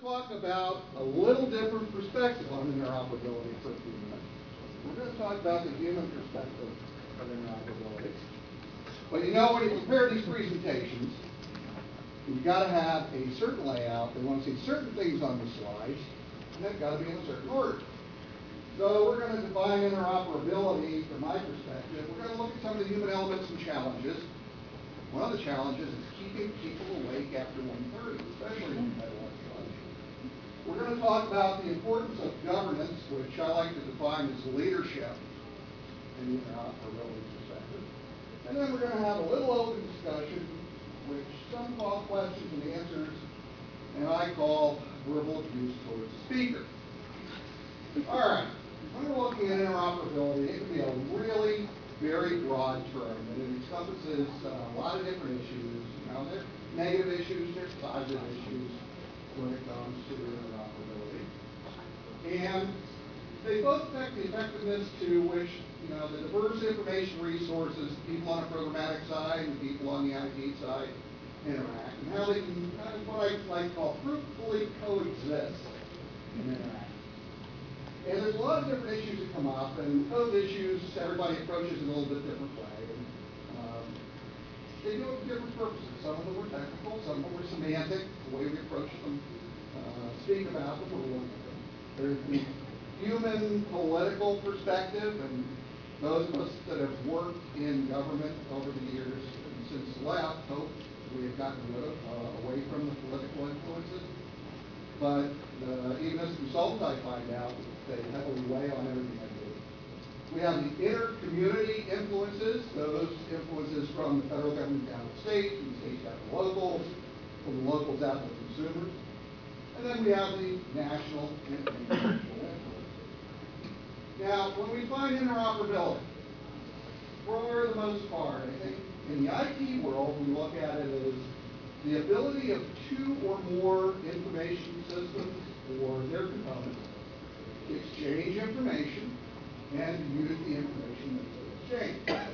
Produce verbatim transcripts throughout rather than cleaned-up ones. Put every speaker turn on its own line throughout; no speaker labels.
talk about a little different perspective on interoperability for a few minutes. We're going to talk about the human perspective of interoperability. But you know, when you prepare these presentations, you've got to have a certain layout. They want to see certain things on the slides, and they've got to be in a certain order. So we're going to define interoperability from my perspective. We're going to look at some of the human elements and challenges. One of the challenges is keeping people awake after one thirty, especially when you've had a lunch. We're going to talk about the importance of governance, which I like to define as leadership in the interoperability perspective. And then we're going to have a little open discussion, which some call questions and answers, and I call verbal abuse towards the speaker. All right, when we're looking at interoperability, it can be a really very broad term, and it encompasses uh, a lot of different issues. You know, there's negative issues, there's positive issues when it comes to interoperability. And they both affect the effectiveness to which, you know, the diverse information resources, people on a programmatic side and people on the I T side interact, and how they can kind of what I like to call fruitfully coexist and interact. And there's a lot of different issues that come up, and those issues, everybody approaches in a little bit different way. And, um, they do it for different purposes. Some of them are technical, some of them are semantic, the way we approach them, uh, speak about them, or look at them. There's the human political perspective, and those of us that have worked in government over the years, and since the left, hope we have gotten rid of, uh, away from the political influences. But uh, even as a consultant, I find out they heavily weigh on everything I do. We have the inter-community influences, those influences from the federal government down to the state, from the state down to the locals, from the locals out to the consumers. And then we have the national and international influences. Now, when we find interoperability, for the most part, I think in the I T world, we look at it as the ability of two or more information systems or their components to exchange information and to use the information that's exchanged.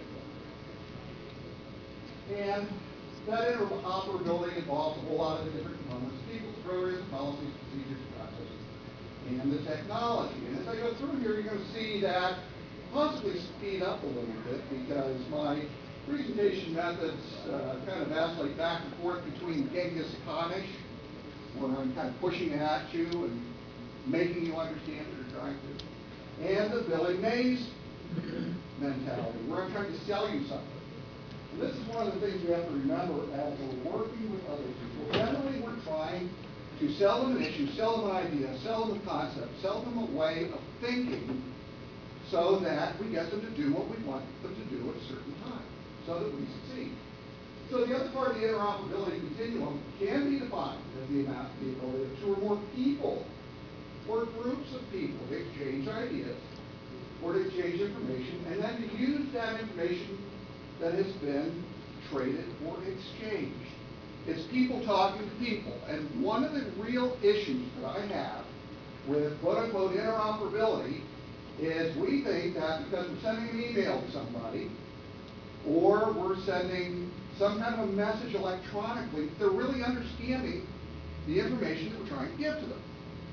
And that interoperability involves a whole lot of the different components, people's programs, policies, procedures, processes, and the technology. And as I go through here, you're going to see that possibly speed up a little bit because my presentation methods uh, kind of vacillate back and forth between Genghis Khanish, where I'm kind of pushing at you and making you understand what you're trying to, and the Billy Mays mentality, where I'm trying to sell you something. And this is one of the things we have to remember as we're working with other people. Generally, we're trying to sell them an issue, sell them an idea, sell them a concept, sell them a way of thinking so that we get them to do what we want them to do at a certain time, so that we succeed. So the other part of the interoperability continuum can be defined as the amount, the ability of two or more people or groups of people to exchange ideas or to exchange information, and then to use that information that has been traded or exchanged. It's people talking to people, and one of the real issues that I have with quote-unquote interoperability is we think that because we're sending an email to somebody or we're sending some kind of a message electronically, they're really understanding the information that we're trying to give to them.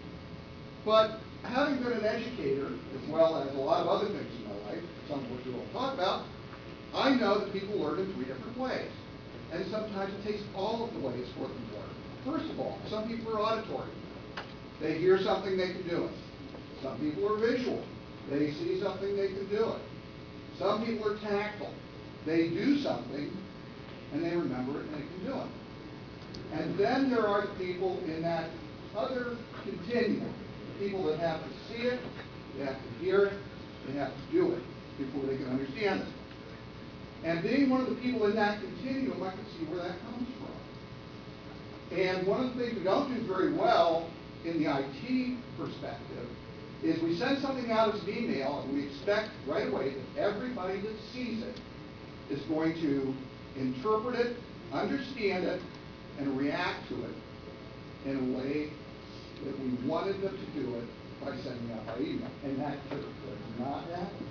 But having been an educator, as well as a lot of other things in my life, some of which we won't talk about, I know that people learn in three different ways. And sometimes it takes all of the ways for them to learn. First of all, some people are auditory. They hear something, they can do it. Some people are visual. They see something, they can do it. Some people are tactile. They do something, and they remember it, and they can do it. And then there are the people in that other continuum, people that have to see it, they have to hear it, they have to do it before they can understand it. And being one of the people in that continuum, I can see where that comes from. And one of the things we don't do very well in the I T perspective is we send something out as an email and we expect right away that everybody that sees it is going to interpret it, understand it, and react to it in a way that we wanted them to do it by sending out by email. And that just does not happen.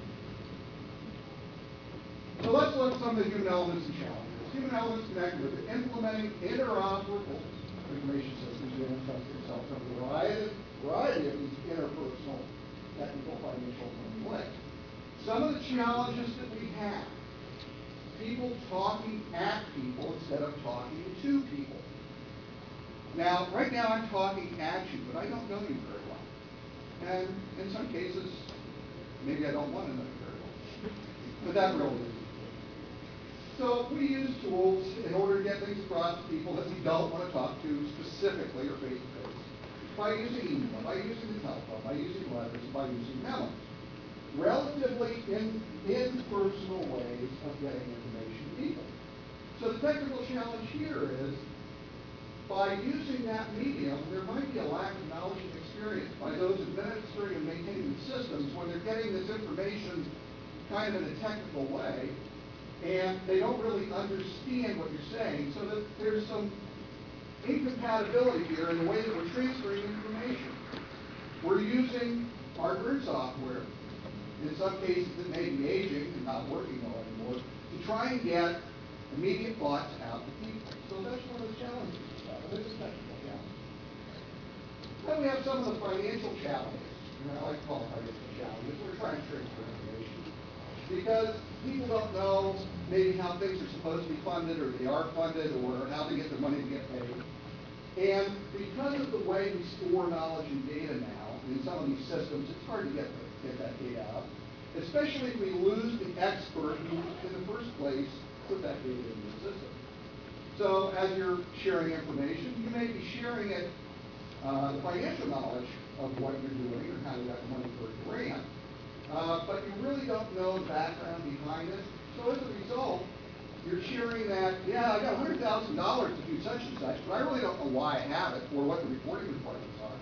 So let's look at some of the human elements and challenges. Human elements connected with implementing interoperable information systems in a trusted self details of a variety, variety of these interpersonal, technical, financial conflicts. Some of the challenges that we have, people talking at people instead of talking to people. Now, right now I'm talking at you, but I don't know you very well. And in some cases, maybe I don't want to know you very well. But that really isn't. So we use tools in order to get things across to people that we don't want to talk to specifically or face to face. By using email, by using the telephone, by using letters, by using memos. Relatively in, impersonal ways of getting information to people. So the technical challenge here is, by using that medium, there might be a lack of knowledge and experience by those administering and maintaining the systems when they're getting this information kind of in a technical way, and they don't really understand what you're saying, so that there's some incompatibility here in the way that we're transferring information. We're using hardware and software, in some cases it may be aging and not working well anymore, to try and get immediate thoughts out to people. So that's one of the challenges. This is a technical challenge. Then we have some of the financial challenges. You know, I like to call them financial challenges. We're trying to transfer information. Because people don't know maybe how things are supposed to be funded, or they are funded, or how they get their money to get paid. And because of the way we store knowledge and data now, in some of these systems, it's hard to get, get that data out. Especially if we lose the expert who, in the first place, put that data in the system. So as you're sharing information, you may be sharing it, uh, the financial knowledge of what you're doing or how you got the money for a grant, uh, but you really don't know the background behind it. So as a result, you're sharing that, yeah, I got one hundred thousand dollars to do such and such, but I really don't know why I have it or what the reporting requirements are.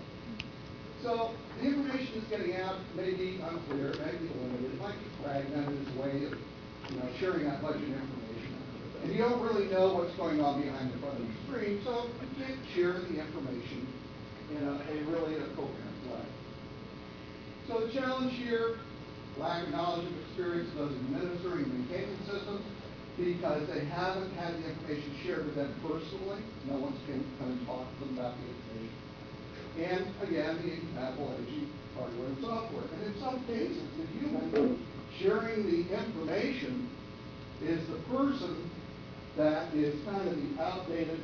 So the information that's getting out may be unclear, it may be limited, it might be fragmented as a way of, you know, sharing that budget information. And you don't really know what's going on behind the front of the screen, so you can't share the information in a, a really a coherent way. So the challenge here, lack of knowledge and experience of those administering and maintaining systems, because they haven't had the information shared with them personally. No one's been come and talk to them about the information. And again, the incompatible aging hardware and software. And in some cases, the human sharing the information is the person that is kind of the outdated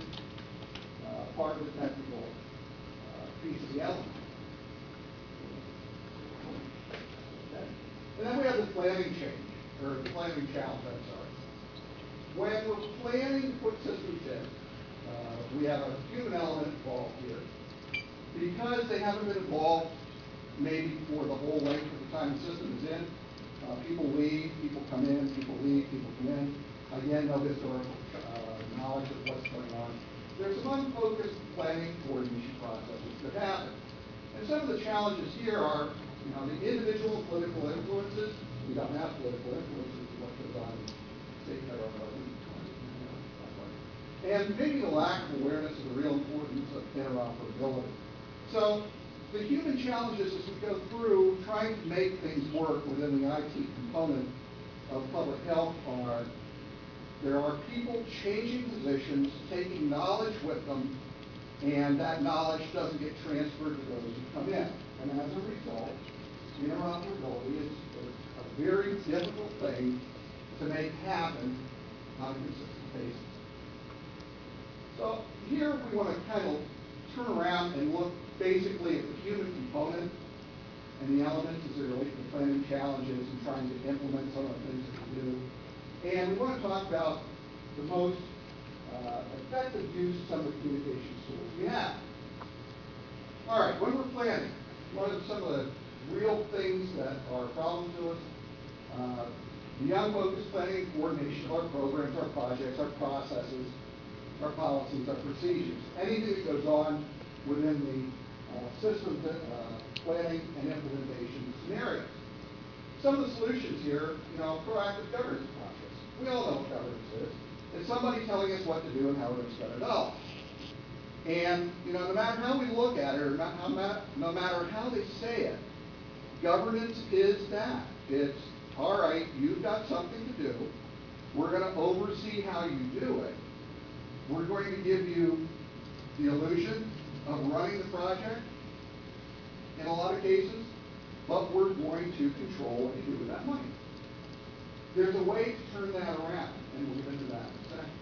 uh, part of the technical uh, piece of the element. Okay. And then we have the planning change, or the planning challenge, I'm sorry. When we're planning to put systems in, uh, we have a human element involved here. Because they haven't been involved maybe for the whole length of the time the system is in, uh, people leave, people come in, people leave, people come in. Again, no historical uh, knowledge of what's going on. There's some unfocused planning coordination processes that happen. And some of the challenges here are, you know, the individual political influences. We don't have political influences in what goes on in state, federal government. And maybe the lack of awareness of the real importance of interoperability. So the human challenges as we go through trying to make things work within the I T component of public health are, there are people changing positions, taking knowledge with them, and that knowledge doesn't get transferred to those who come in. And as a result, interoperability is a very difficult thing to make happen on a consistent basis. So here we want to kind of turn around and look basically at the human component and the elements as they relate to the planning challenges and trying to implement some of the things that we do. And we want to talk about the most uh, effective use of some of the communications tools we have. All right, when we're planning, what are some of the real things that are a problem to us? Uh, the unfocused planning and coordination of our programs, our projects, our processes, our policies, our procedures, anything that goes on within the uh, system uh, planning and implementation scenarios. Some of the solutions here, you know, proactive governance process. We all know what governance is. It's somebody telling us what to do and how we're going to spend our dollars. And, you know, no matter how we look at it, or not how ma no matter how they say it, governance is that. It's, all right, you've got something to do. We're going to oversee how you do it. We're going to give you the illusion of running the project in a lot of cases, but we're going to control what you do with that money. There's a way to turn that around, and we'll get into that in a second.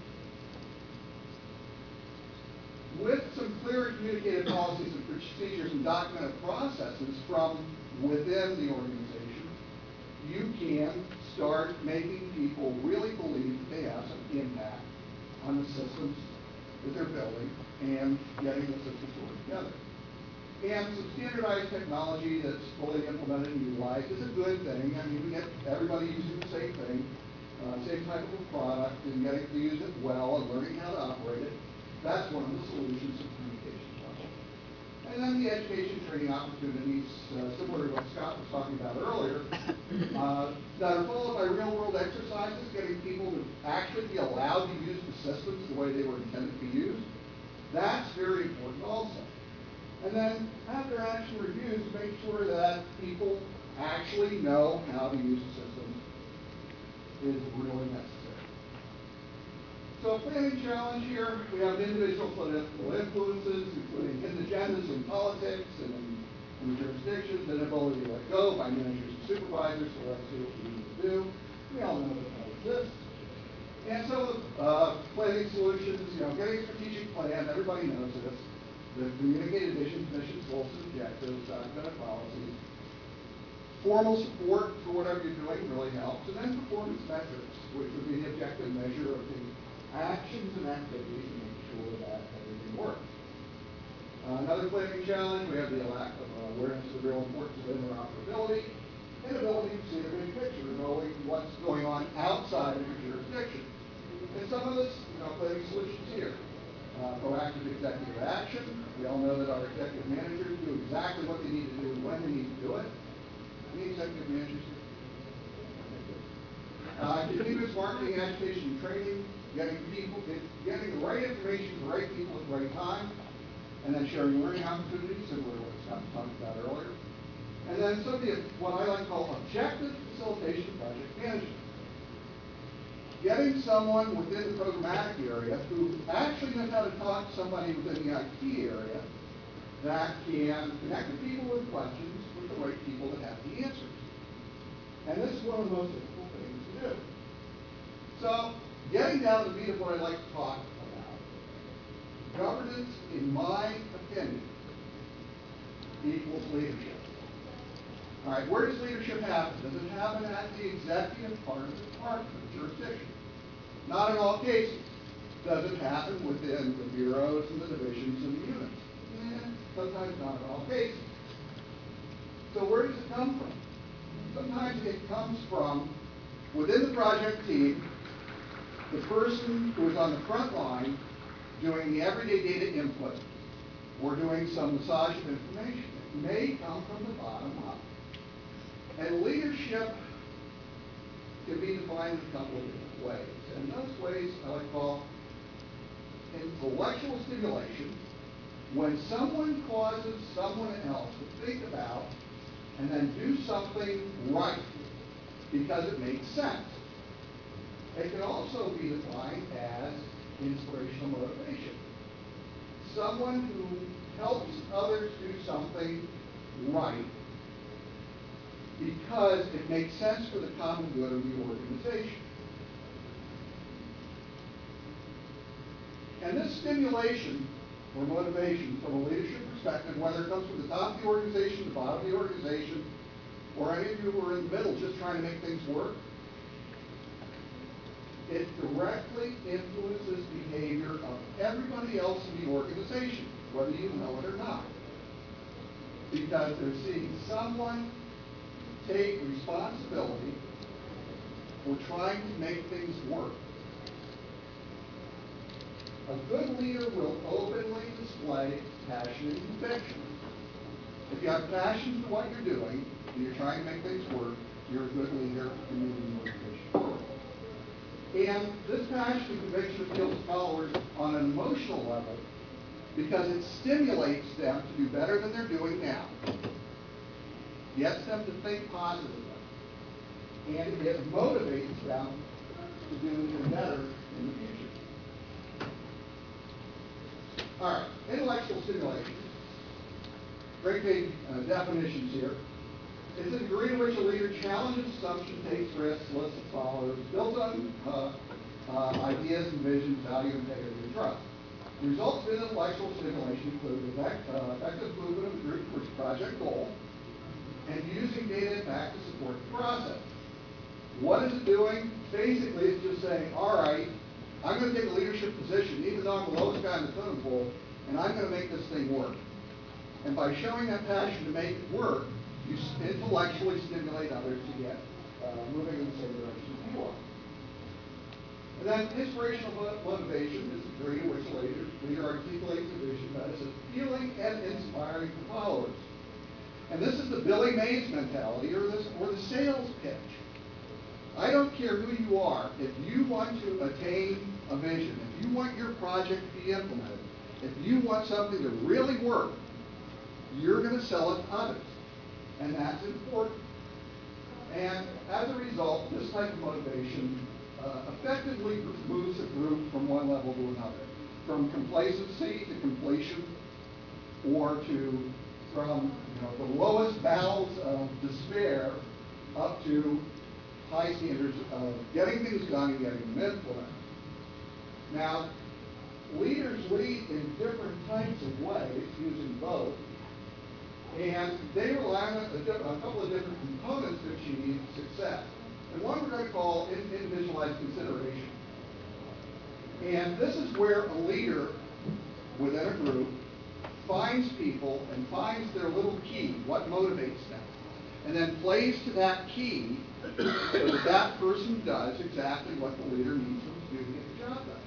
With some clear communicated policies and procedures and documented processes from within the organization, you can start making people really believe that they have some impact on the systems that they're building and getting the systems to work together. And some standardized technology that's fully implemented and utilized is a good thing. I mean, we get everybody using the same thing, uh, same type of a product, and getting to use it well and learning how to operate it. That's one of the solutions of communication puzzle. And then the education training opportunities, uh, similar to what Scott was talking about earlier, uh, that are followed by real-world exercises, getting people to actually be allowed to use the systems the way they were intended to be used. That's very important also. And then after action reviews, make sure that people actually know how to use the system is really necessary. So a planning challenge here, we have individual political influences, including hidden agendas in politics and in, in jurisdictions, and ability to let go by managers and supervisors, so let's see what we need to do. We all know that that exists. And so uh, planning solutions, you know, getting a strategic plan, everybody knows this. The communicated vision, missions, goals, and objectives, documented policies. Formal support for whatever you're doing really helps. And then performance metrics, which would be the objective measure of the actions and activities to make sure that everything works. Uh, another planning challenge, we have the lack of uh, awareness of the real importance of interoperability and ability to see the big picture, knowing what's going on outside of your jurisdiction. And some of this, you know, planning solutions here. Uh, proactive executive action. We all know that our executive managers do exactly what they need to do when they need to do it. Any executive managers here? Uh, continuous marketing, education, and training, getting people, getting the right information to the right people at the right time, and then sharing learning opportunities, similar to what Scott was talking about earlier. And then some of the, what I like to call objective facilitation project management. Getting someone within the programmatic area who actually knows how to talk to somebody within the I T area that can connect the people with questions with the right people that have the answers. And this is one of the most difficult things to do. So, getting down to the meat of what I like to talk about, governance, in my opinion, equals leadership. All right, where does leadership happen? Does it happen at the executive part of the department, the jurisdiction? Not in all cases. Does it happen within the bureaus and the divisions and the units? Eh, sometimes not in all cases. So where does it come from? Sometimes it comes from within the project team, the person who is on the front line doing the everyday data input or doing some massage of information. It may come from the bottom up. And leadership can be defined in a couple of different ways. And those ways I like to call intellectual stimulation, when someone causes someone else to think about and then do something right because it makes sense. It can also be defined as inspirational motivation. Someone who helps others do something right because it makes sense for the common good of the organization. And this stimulation or motivation from a leadership perspective, whether it comes from the top of the organization, the bottom of the organization, or any of you who are in the middle just trying to make things work, it directly influences behavior of everybody else in the organization, whether you know it or not. Because they're seeing someone take responsibility for trying to make things work. A good leader will openly display passion and conviction. If you have passion for what you're doing, and you're trying to make things work, you're a good leader and you need motivation. And this passion and conviction appeals to followers on an emotional level because it stimulates them to do better than they're doing now. Gets them to think positively. And it motivates them to do even better in the future. All right, intellectual stimulation. Great big uh, definitions here. It's a degree to which a leader challenges assumptions, takes risks, solicits followers, builds on uh, uh, ideas and visions, value, integrity, and trust. The results of intellectual stimulation include effect, uh, effective movement of the group towards project goal and using data and fact to support the process. What is it doing? Basically, it's just saying, all right, I'm going to take a leadership position, even though I'm the lowest guy in the totem pole, and I'm going to make this thing work. And by showing that passion to make it work, you intellectually stimulate others to get uh, moving in the same direction as you are. And then inspirational motivation is the degree to which a leader, leader articulates a vision that is appealing and inspiring to followers. And this is the Billy Mays mentality, or, this, or the sales pitch. I don't care who you are, if you want to attain a vision, if you want your project to be implemented, if you want something to really work, you're going to sell it to others. And that's important. And as a result, this type of motivation uh, effectively moves a group from one level to another, from complacency to completion, or to from you know, the lowest bounds of despair up to high standards of getting things done and getting them implemented. Now, leaders lead in different types of ways using both. And they rely on a, a, a couple of different components to achieve success. And one we're going to call individualized consideration. And this is where a leader within a group finds people and finds their little key, what motivates them, and then plays to that key so that that person does exactly what the leader needs them to do to get the job done.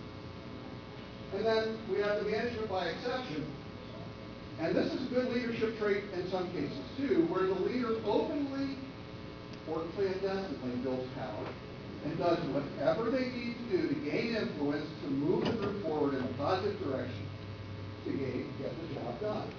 And then we have the management by exception. And this is a good leadership trait in some cases too, where the leader openly or clandestinely builds power and does whatever they need to do to gain influence to move the group forward in a positive direction to gain, get the job done.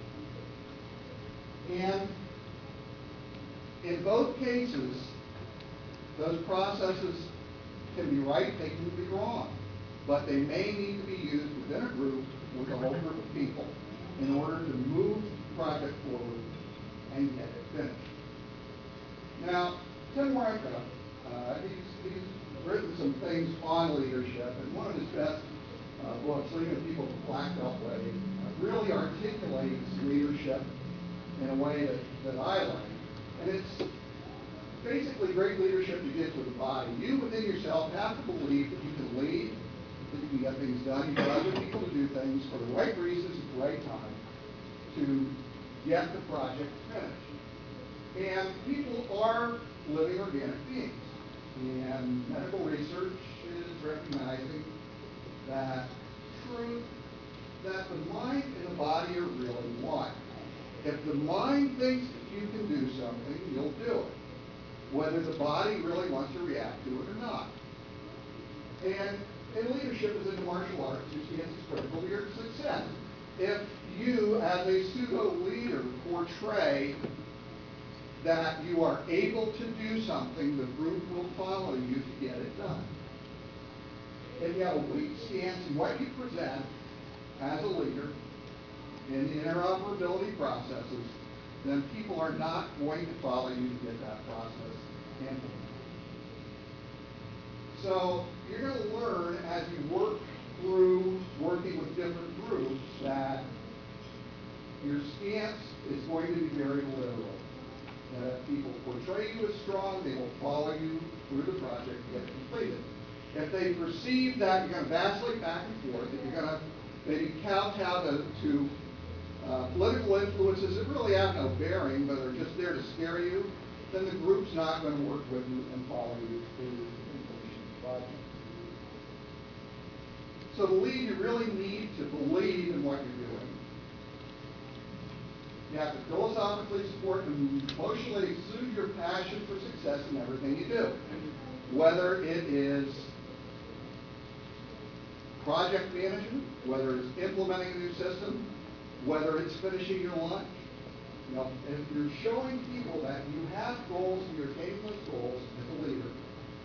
And in both cases, those processes can be right, they can be wrong, but they may need to be used within a group with a whole group of people in order to move the project forward and get it finished. Now, Tim Warnka, uh, he's, he's written some things on leadership, and one of his best uh, books, Leading People the Black Belt Way, uh, really articulates leadership in a way that, that I like. And it's basically great leadership begins with the body. You within yourself have to believe that you can lead, that you can get things done, you get other people to do things for the right reasons at the right time to get the project finished. And people are living organic beings. And medical research is recognizing that truth, that the mind and the body are really one. If the mind thinks that you can do something, you'll do it, whether the body really wants to react to it or not. And in leadership as in the martial arts, your stance is critical to your success. If you, as a pseudo-leader, portray that you are able to do something, the group will follow you to get it done. If you have a weak stance in what you present as a leader in the interoperability processes, then people are not going to follow you to get that process implemented. So you're going to learn as you work through working with different groups that your stance is going to be very literal. That if people portray you as strong, they will follow you through the project to get it completed. If they perceive that you're going to vacillate back and forth, that you're going to maybe kowtow to, to uh, political influences that really have no bearing, but are just there to scare you, then the group's not going to work with you and follow you through the completion of the project. So to lead, you really need to believe in what you're doing. You have to philosophically support and emotionally exude your passion for success in everything you do. Whether it is project management, whether it's implementing a new system, whether it's finishing your lunch. You know, if you're showing people that you have goals and you're attaining those goals as a leader,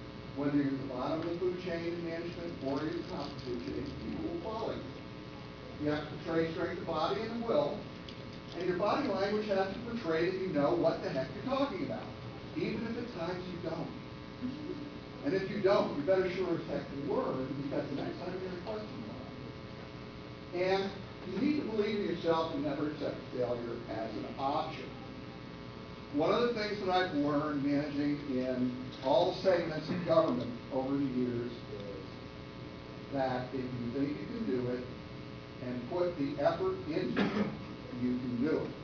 whether you're at the bottom of the food chain in management or you're at the top of the food chain, people will follow you. You have to portray strength of body and will. And your body language has to portray that you know what the heck you're talking about, even if at times you don't. And if you don't, you better sure as heck learn, because the next time you're going to question about it. And you need to believe in yourself and never accept failure as an option. One of the things that I've learned managing in all segments of government over the years is that if you think you can do it and put the effort into it, you can do it.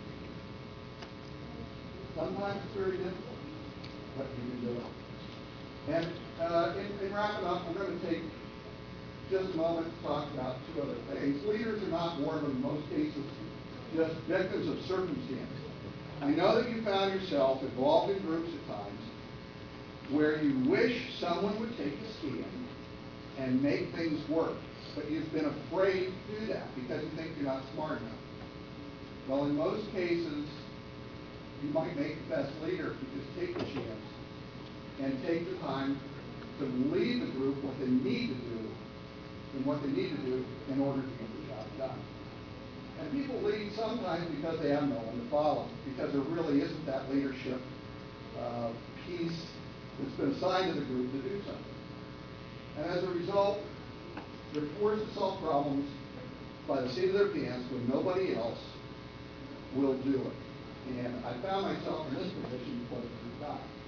Sometimes it's very difficult, but you can do it. And uh, in, in wrapping up, I'm going to take just a moment to talk about two other things. Leaders are not more than, in most cases, just victims of circumstance. I know that you found yourself involved in groups at times where you wish someone would take a stand and make things work, but you've been afraid to do that because you think you're not smart enough. Well, in most cases, you might make the best leader if you just take the chance and take the time to lead the group what they need to do and what they need to do in order to get the job done. And people lead sometimes because they have no one to follow, because there really isn't that leadership uh, piece that's been assigned to the group to do something. And as a result, they're forced to solve problems by the seat of their pants when nobody else will do it. And I found myself in this position quite a few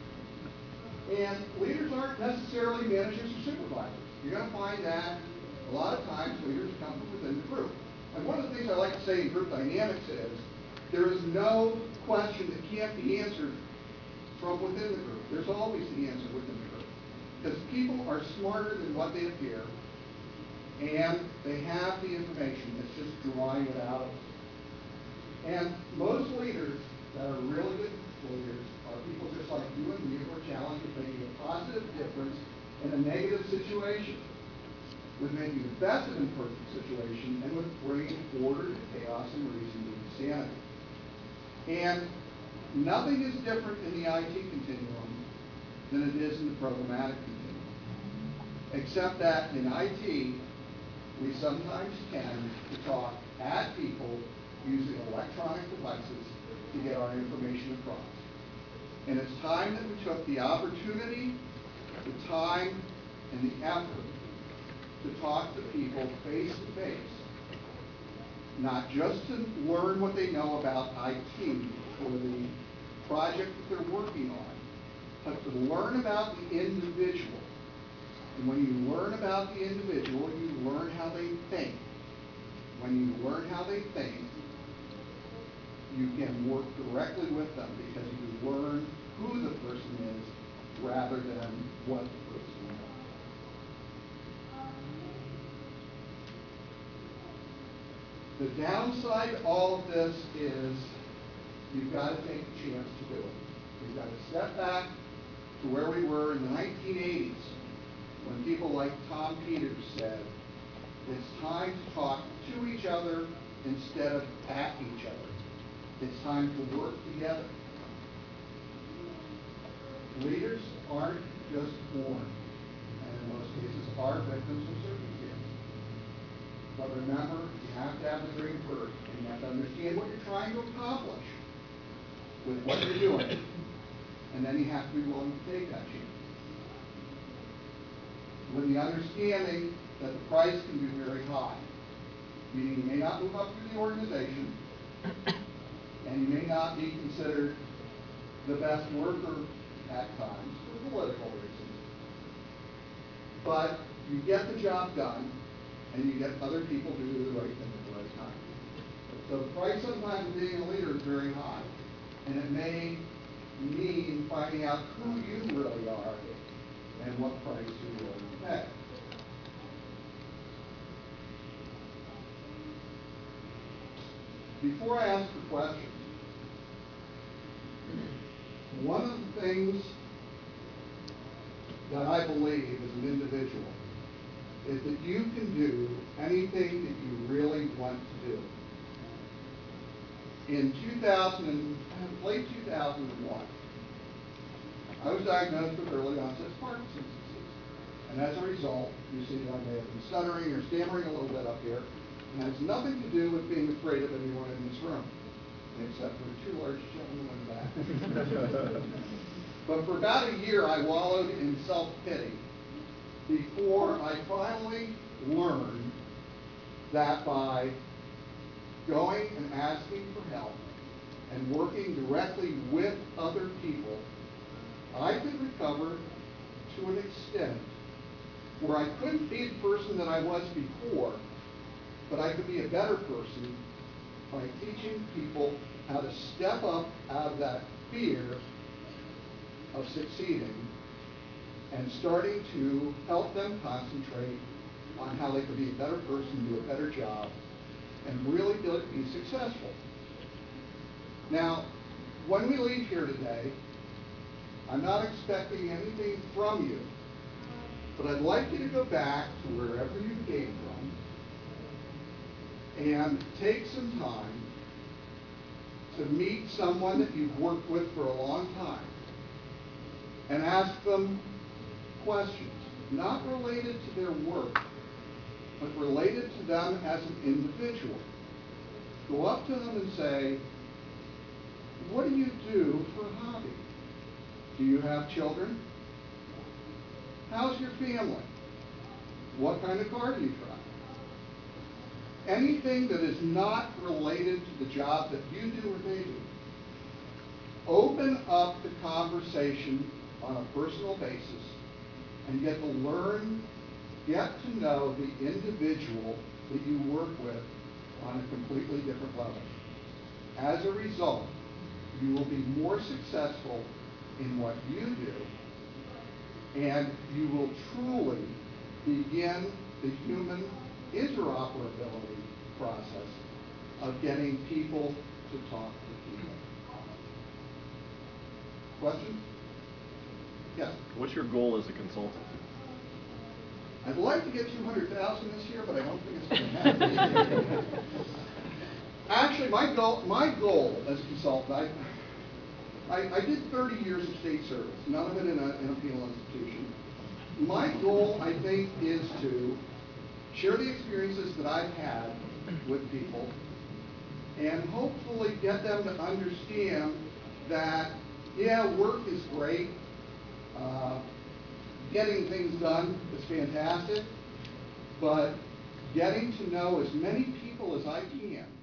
times. And leaders aren't necessarily managers or supervisors. You're going to find that a lot of times leaders come from within the group. And one of the things I like to say in group dynamics is there is no question that can't be answered from within the group. There's always the answer within the group. Because people are smarter than what they appear, and they have the information. It's just drawing it out of them. And most leaders that are really good leaders are people just like you and me who are challenged with making a positive difference in a negative situation, with making the best of an imperfect situation, and with bringing order to chaos and reason to insanity. And nothing is different in the I T continuum than it is in the programmatic continuum, except that in I T, we sometimes tend to talk at people using electronic devices to get our information across. And it's time that we took the opportunity, the time, and the effort to talk to people face to face, not just to learn what they know about I T or the project that they're working on, but to learn about the individual. And when you learn about the individual, you learn how they think. When you learn how they think, you can work directly with them because you learn who the person is rather than what the person is. The downside to all of this is you've got to take a chance to do it. You've got to step back to where we were in the nineteen eighties when people like Tom Peters said, it's time to talk to each other instead of at each other. It's time to work together. Leaders aren't just born, and in most cases are victims of circumstances. But remember, you have to have the dream first, and you have to understand what you're trying to accomplish with what you're doing, and then you have to be willing to take that chance. With the understanding that the price can be very high, meaning you may not move up through the organization, and you may not be considered the best worker at times for political reasons. But you get the job done, and you get other people to do the right thing at the right time. So the price sometimes of being a leader is very high, and it may mean finding out who you really are and what price you're willing to pay. Before I ask for questions, one of the things that I believe as an individual is that you can do anything that you really want to do. In two thousand, late two thousand one, I was diagnosed with early onset Parkinson's disease. And as a result, you see that I may have been stuttering or stammering a little bit up here. It has nothing to do with being afraid of anyone in this room, except for two large gentlemen in the back. But for about a year, I wallowed in self-pity before I finally learned that by going and asking for help and working directly with other people, I could recover to an extent where I couldn't be the person that I was before, but I could be a better person by teaching people how to step up out of that fear of succeeding and starting to help them concentrate on how they could be a better person, do a better job, and really be successful. Now, when we leave here today, I'm not expecting anything from you, but I'd like you to go back to wherever you came from and take some time to meet someone that you've worked with for a long time and ask them questions, not related to their work, but related to them as an individual. Go up to them and say, what do you do for a hobby? Do you have children? How's your family? What kind of car do you drive? Anything that is not related to the job that you do or they do. Open up the conversation on a personal basis and get to learn, get to know the individual that you work with on a completely different level. As a result, you will be more successful in what you do, and you will truly begin the human interoperability process of getting people to talk to people. Questions? Yes?
What's your goal as a consultant?
I'd like to get two hundred thousand this year, but I don't think it's going to happen. Actually, my goal, my goal as a consultant, I, I, I did thirty years of state service, none of it in a, in a penal institution. My goal, I think, is to share the experiences that I've had with people and hopefully get them to understand that, yeah, work is great. Uh, getting things done is fantastic, but getting to know as many people as I can